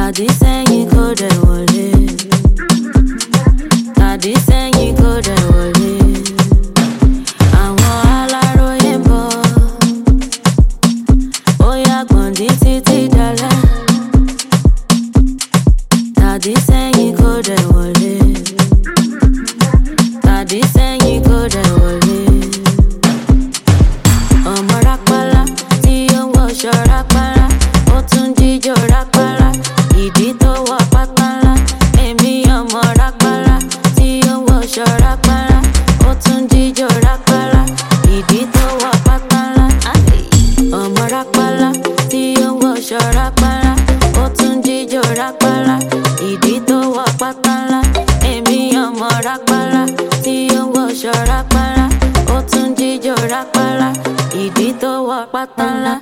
Tàdí sẹ́yìn kó dẹ̀ wọlé. Tàdí sẹ́yìn kó dẹ̀ wọlé. Àwọn aláròyé ń bọ̀. Ó yá gbọ̀ndí títí dalẹ́. Tàdí sẹ́yìn kó dẹ̀ wọlé. Tàdí sẹ́yìn kó dẹ̀ wọlé. Ọmọ rápálá tí ó ń wọṣọ rápálá. Ó tún jíjó rápálá. Ìdí tó wọ pátá ńlá. Èmi ọmọ rápálá tí ó ń wọṣọ rápálá. Ó tún jíjó rápálá. Ìdí tó wọ pátá ńlá. Ọmọ rápálá tí ó ń wọṣọ rápálá. Ó tún jíjó rápálá. Ìdí tó wọ pátá ńlá. Èmi ọmọ rápálá tí ó ń wọṣọ rápálá. Ó tún jíjó rápálá. Ìdí tó wọ pátá ńlá.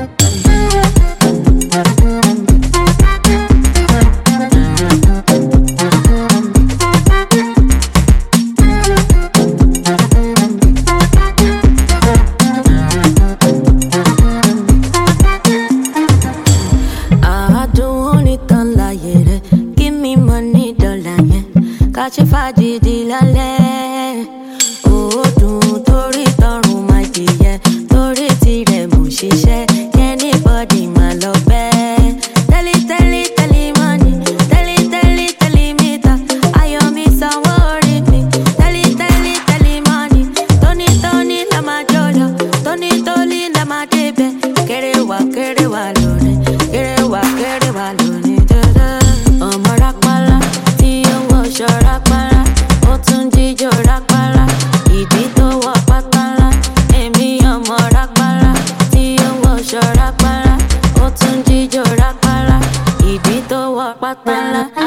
Give me money, dollar, yeah. Catch a faddy deal, oh, do tori torun my dear. Tori tire mo ṣiṣẹ́. Anybody my love bad. Tell it money. Tell it me that I owe me some worry me. Tell it money. Tony la ma jojo. Tony la ma debe. Kere wa lone. Kere wa lone. Ọmọ rápálá tí ó ń wọṣọ rápálá. Ó tún jíjó rápálá. Ìdí tó wọ pátá ńlá. Èmi ọmọ rápálá tí ó ń wọṣọ rápálá. Ó tún jíjó rápálá. Ìdí tó wọ pátá ńlá.